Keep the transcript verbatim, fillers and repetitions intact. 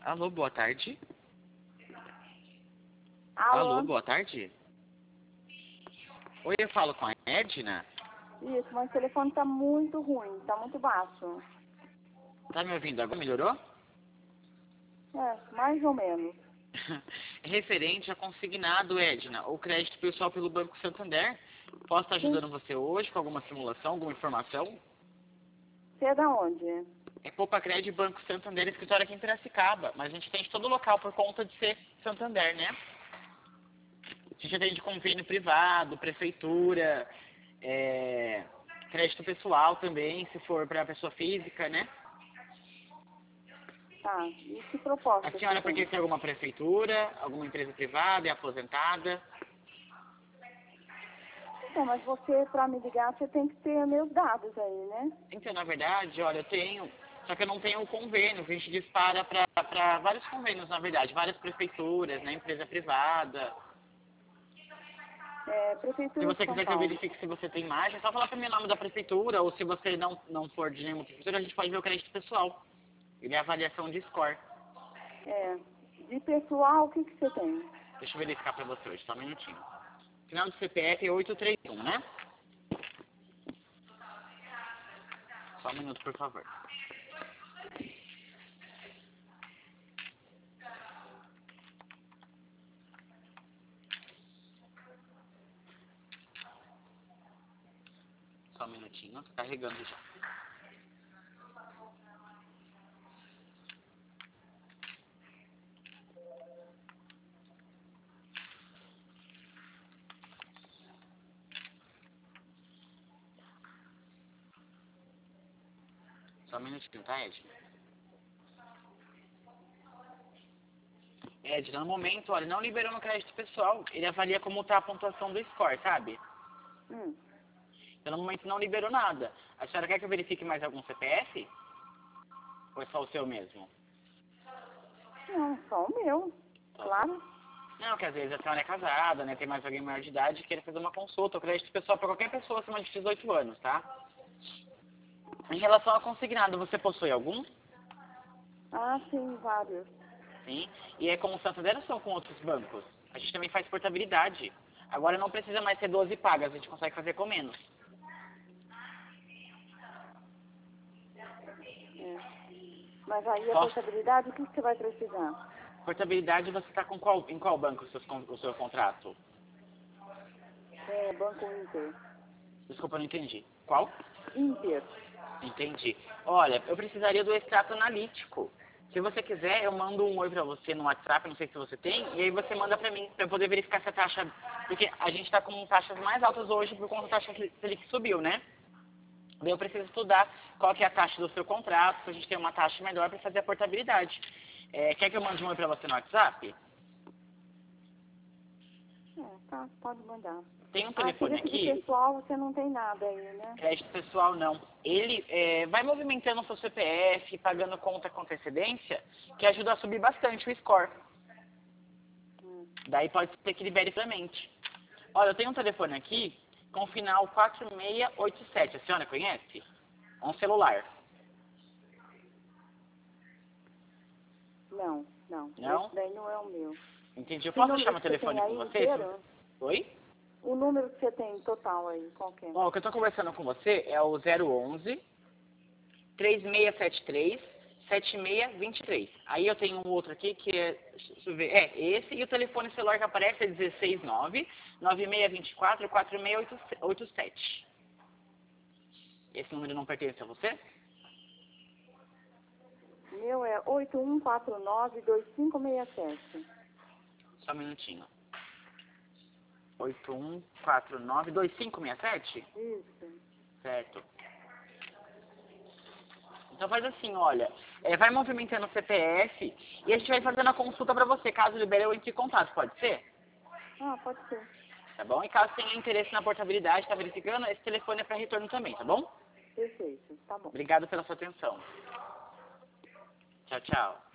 Alô, boa tarde. Alô? Alô, boa tarde. Oi, eu falo com a Edna. Isso, mas o telefone tá muito ruim, tá muito baixo. Tá me ouvindo agora? Melhorou? É, mais ou menos. Referente a consignado, Edna, ou crédito pessoal pelo Banco Santander. Posso estar Sim. ajudando você hoje com alguma simulação, alguma informação? Você é da onde? É Poupa Crédito Banco Santander, escritório aqui em Piracicaba. Mas a gente tem de todo local por conta de ser Santander, né? A gente atende convênio privado, prefeitura, é, crédito pessoal também, se for para pessoa física, né? Tá, e que proposta A você senhora tem? pertence a alguma prefeitura, alguma empresa privada, é aposentada? Então, mas você, pra me ligar, você tem que ter meus dados aí, né? Então, na verdade, olha, eu tenho, só que eu não tenho o convênio, que a gente dispara para vários convênios, na verdade, várias prefeituras, né, empresa privada. É, Se Prefeitura de você São quiser que eu Paulo. verifique se você tem imagem, é só falar para mim o nome da prefeitura, ou se você não, não for de nenhuma prefeitura, a gente pode ver o crédito pessoal. Ele é avaliação de score. É, de pessoal, o que que você tem? Deixa eu verificar para você hoje, só um minutinho. Final do C P F é oito três um, né? Só um minuto, por favor. Só um minutinho, tô carregando já. Só um minutinho, tá, Ed? Ed, no momento, olha, não liberou no crédito pessoal. Ele avalia como tá a pontuação do score, sabe? Hum. Então, no momento, não liberou nada. A senhora quer que eu verifique mais algum C P F? Ou é só o seu mesmo? Não, só o meu, claro. Não, que às vezes a senhora é casada, né? Tem mais alguém maior de idade e quer fazer uma consulta. O crédito pessoal para qualquer pessoa acima de dezoito anos, tá? Em relação a consignado, você possui algum? Ah, sim, vários. Sim. E é com o Santander ou são com outros bancos? A gente também faz portabilidade. Agora não precisa mais ser doze pagas, a gente consegue fazer com menos. É. Mas aí a Posso? portabilidade, o que que você vai precisar? Portabilidade, você está com qual, em qual banco o seu, o seu contrato? É, Banco Inter. Desculpa, eu não entendi. Qual? Inter. Entendi. Olha, eu precisaria do extrato analítico. Se você quiser, eu mando um oi pra você no WhatsApp, não sei se você tem, e aí você manda pra mim, pra eu poder verificar se a taxa... Porque a gente tá com taxas mais altas hoje por conta da taxa Selic que subiu, né? Daí eu preciso estudar qual que é a taxa do seu contrato, pra gente ter uma taxa melhor pra fazer a portabilidade. É, quer que eu mande um oi pra você no WhatsApp? É, tá, pode mandar. Tem um Ah, telefone serviço de aqui, pessoal você não tem nada aí, né? crédito pessoal não. Ele é, vai movimentando o seu C P F, pagando conta com antecedência, que ajuda a subir bastante o score. Hum. Daí pode ser que libere pra mente. Olha, eu tenho um telefone aqui com final quatro seis oito sete. A senhora conhece? É um celular. Não, não. Não? Esse daí não é o meu. Entendi. Eu Que posso deixar número meu que você tem telefone com aí você? inteiro? Oi? O número que você tem total aí, qual que é? Ó, o que eu tô conversando com você é o zero onze, três seis sete três, sete seis dois três. Aí eu tenho um outro aqui que é, deixa eu ver, é esse, e o telefone celular que aparece é um seis nove, nove seis dois quatro, quatro seis oito sete. Esse número não pertence a você? Meu é oito um quatro nove dois cinco seis sete. Só um minutinho. oito um quatro nove dois cinco seis sete? Isso. Certo. Então faz assim, olha, é, vai movimentando o C P F e a gente vai fazendo a consulta pra você. Caso libere, eu entre em contato, pode ser? Ah, pode ser. Tá bom? E caso tenha interesse na portabilidade, tá verificando, esse telefone é para retorno também, tá bom? Perfeito, tá bom. Obrigado pela sua atenção. Tchau, tchau.